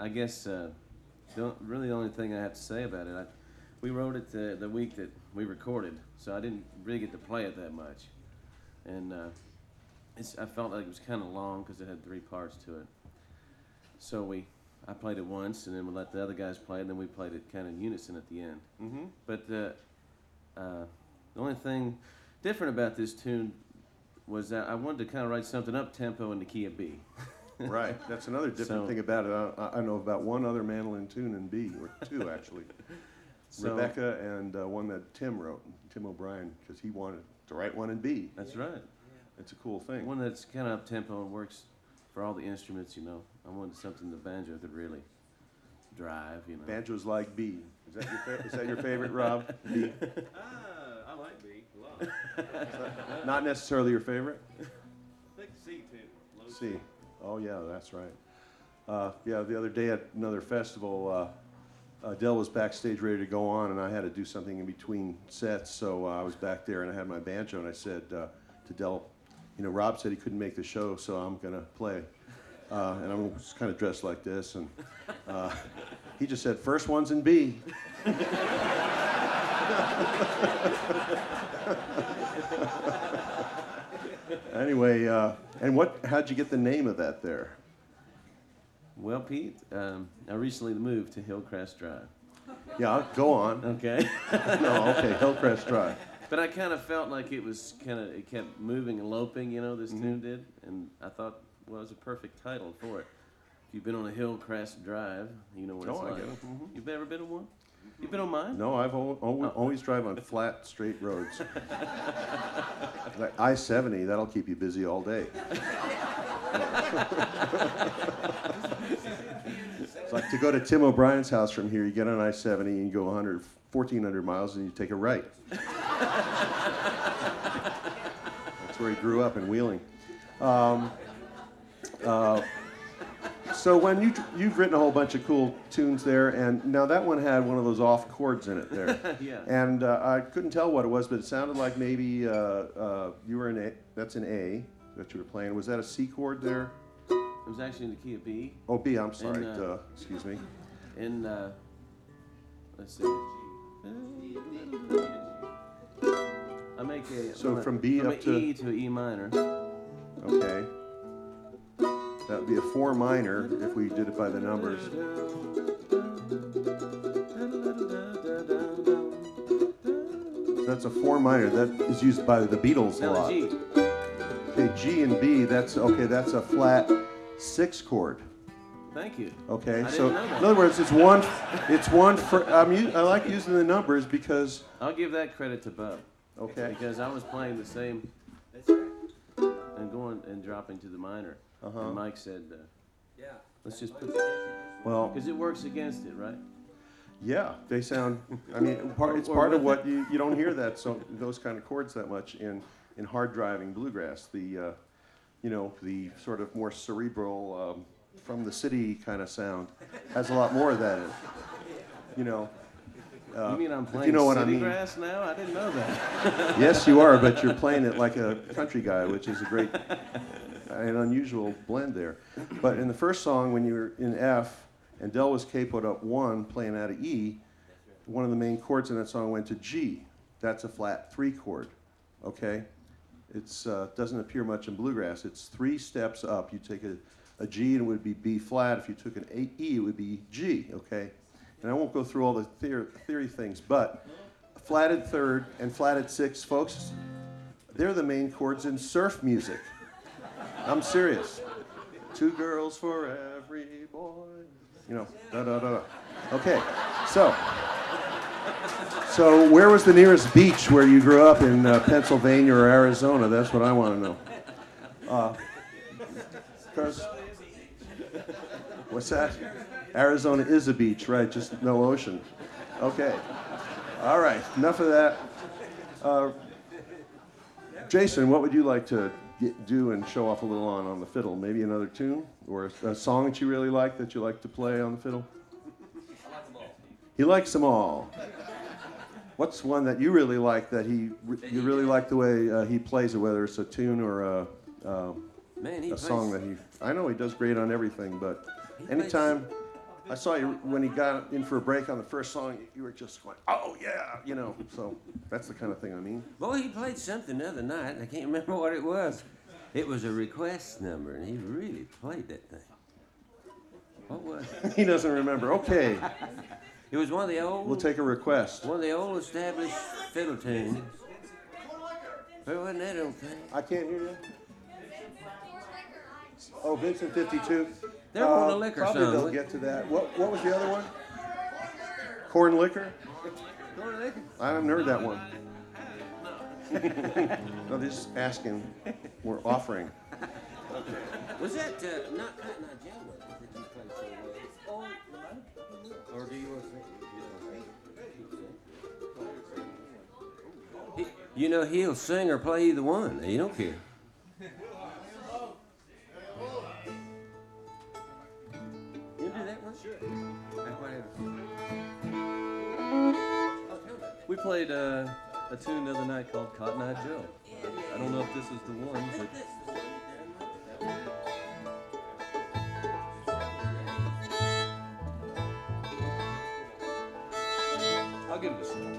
I guess really the only thing I have to say about it, we wrote it the week that we recorded, so I didn't really get to play it that much, and I felt like it was kind of long because it had 3 parts to it. So I played it once, and then we let the other guys play it, and then we played it kind of in unison at the end. Mm-hmm. But the only thing different about this tune was that I wanted to kind of write something up tempo in the key of B. Right. That's another different thing about it. I know about one other mandolin tune in B, or 2 actually. Rebecca and one that Tim wrote, Tim O'Brien, because he wanted to write one in B. That's right. It's a cool thing. One that's kind of up tempo and works for all the instruments, you know. I wanted something the banjo could really drive, you know. Banjo's like B. Is that your favorite, Rob? B? I like B a lot. Not necessarily your favorite? I think C too. Low C. Oh, yeah, that's right. Yeah, the other day at another festival, Del was backstage ready to go on, and I had to do something in between sets, so I was back there, and I had my banjo, and I said to Del, you know, Rob said he couldn't make the show, so I'm going to play. And I'm just kind of dressed like this, and he just said, first one's in B. Anyway, and how'd you get the name of that there? Well, Pete, I recently moved to Hillcrest Drive. Yeah, go on. Okay. No, okay, Hillcrest Drive. But I kind of felt like it kept moving and loping, you know, this tune did. And I thought, well, it was a perfect title for it. If you've been on a Hillcrest Drive, you know what it's like. I get it. Mm-hmm. You've ever been on one? You've been on mine? No, I've always drive on flat, straight roads. Like I-70, that'll keep you busy all day. It's like to go to Tim O'Brien's house from here, you get on I-70 and you go 1,400 miles and you take a right. That's where he grew up in Wheeling. So when you've written a whole bunch of cool tunes there, and now that one had one of those off chords in it there. Yeah. And I couldn't tell what it was, but it sounded like maybe you were in A. That's an A that you were playing. Was that a C chord there? It was actually in the key of B. Oh, B. I'm sorry. And, excuse me. In, let's see. I make a from B from up an to E to E minor. Okay. That would be a 4 minor if we did it by the numbers. That's a 4 minor. That is used by the Beatles a Now lot. the G. Okay, G and B. That's a flat 6 chord. Thank you. Okay, I so didn't know that. in other words, it's one. I like using the numbers because. I'll give that credit to Bub. Okay. Because I was playing the same and going and dropping to the minor. And Mike said, let's just put Well, because it works against it, right? yeah, they sound. I mean, it's Or part of with what you don't hear those kind of chords that much in hard driving bluegrass. The the sort of more cerebral from the city kind of sound has a lot more of that in it. You know. You mean I'm if playing you know what I city mean. grass now? I didn't know that. Yes, you are, but you're playing it like a country guy, which is a great, an unusual blend there. But in the first song, when you were in F, and Del was capoed up 1, playing out of E, one of the main chords in that song went to G. That's a flat 3 chord, okay? It's doesn't appear much in bluegrass. It's 3 steps up. You take a G and it would be B flat. If you took an E, it would be G, okay? And I won't go through all the theory things, but flatted 3rd and flatted 6th, folks, they're the main chords in surf music. I'm serious. 2 girls for every boy. You know, da-da-da-da. Okay, so where was the nearest beach where you grew up in Pennsylvania or Arizona? That's what I want to know. What's that? Arizona is a beach, right? Just no ocean. Okay. All right. Enough of that. Jason, what would you like to do and show off a little on the fiddle? Maybe another tune or a song that you really like that you like to play on the fiddle? I like them all. He likes them all. What's one that you really like that you really like the way he plays it, whether it's a tune or Man, he a plays, song that I know he does great on everything, but anytime I saw you when he got in for a break on the first song. You were just going, oh yeah, you know. So that's the kind of thing I mean. Boy, he played something the other night. I can't remember what it was. It was a request number, and he really played that thing. What was it? He doesn't remember. Okay, It was one of the old, we'll take a request. one of the old established fiddle tunes. But it wasn't that old thing. I can't hear you. Oh, Vincent 52. They're on a liquor probably song. they'll get to that. What was the other one? Corn liquor? Corn liquor. I haven't heard that one. No, they're just asking. We're offering. Was that not Cotton Eye Joe? Was it that you played so well? Or do you want to sing? You know, he'll sing or play either one. He don't care. You do that one? Sure. We played a tune the other night called Cotton Eye Joe. I don't know if this is the one, but